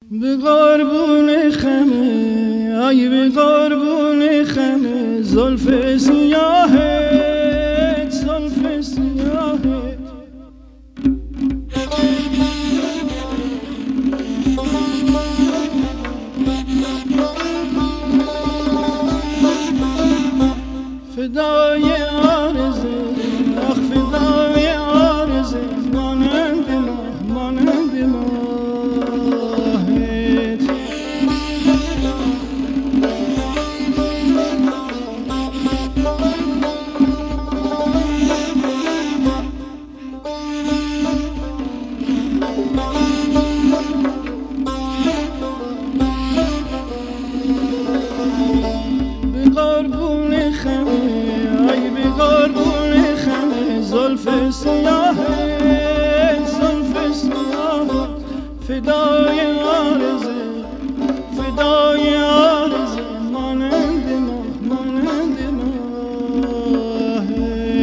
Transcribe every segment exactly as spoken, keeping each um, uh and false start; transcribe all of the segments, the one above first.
به قربون خمه، ای به قربون خمه، زلف سیاهت، زلف سیاهت. فدای عارضه، آخ فدای عارضه، مانند ماه، مانند ماهت. به قربون خمه، ای به قربون خمه، زلف سیاهت، زلف سیاهت. فدای عارضه، فدای عارضه، مانند ماه، مانند ماهت.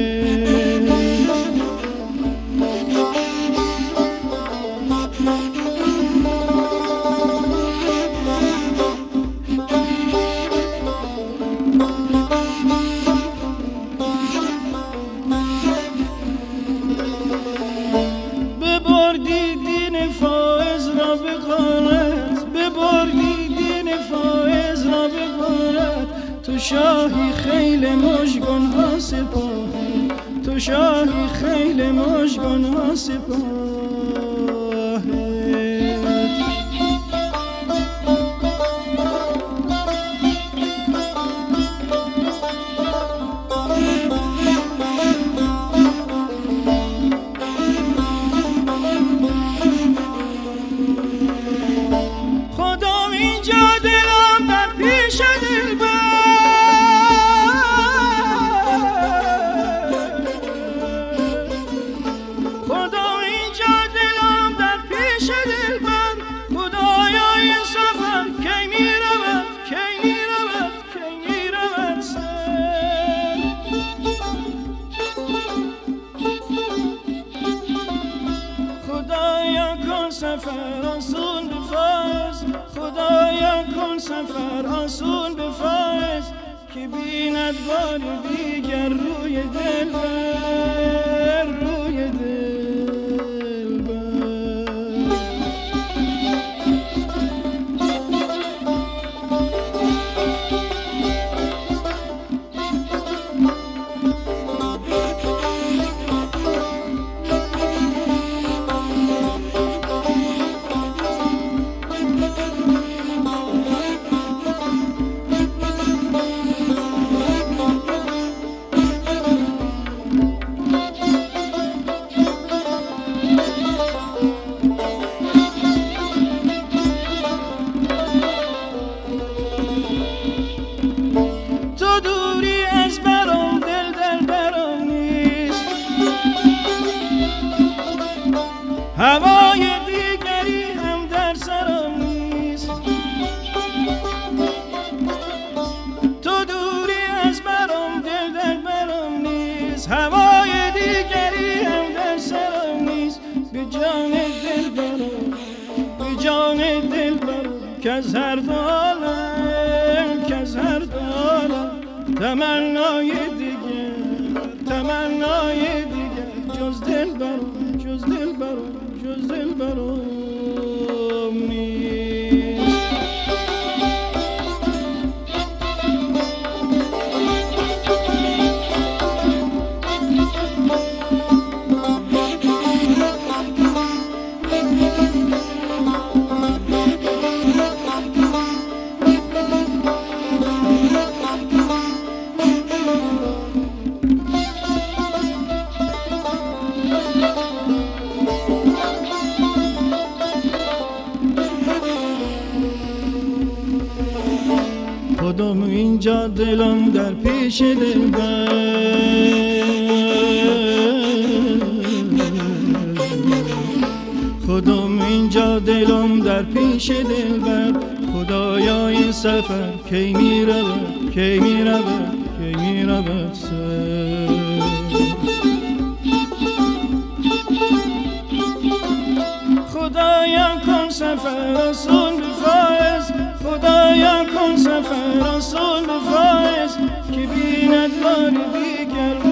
ببردی دین فائز را به غارت، ببردی دین فائز را به غارت. تو شاهی خیل مژگان ها سپاهی، تو شاهی خیل مژگان ها سپاهی. خدا اینجا دلم در پیش دلبر، خدا اینجا دلم در پیش دلبر. خدایا این سفر کی می رود، کی می رود، کی می رود سر. خدایا کن سفر آسون بفرست، خدایا کن سفر آسون بفرست، که بیند بار دیگر روی دلبر، روی دلبر. تو دوری از برام، دل در برام نیست، هوای دیگری هم در سرم نیست. تو دوری از برام، دل در برام نیست، هوای دیگری هم در سرم نیست. به جان دل برام، به جان دل برام، که از هر دو عالم، که از هر دو عالم تمنای دیگر، تمنای دیگر جز دل برام، جز دل برام، جز دل برام نیست. خودم اینجا دلم در پیش دلبر، خودم اینجا دلم در پیش دلبر. خدایا این سفر کی می رود، کی می رود، کی می رود سر. خدایا کن سفر آسون خدایا کن سفر آسان فایز که بیند بار دیگر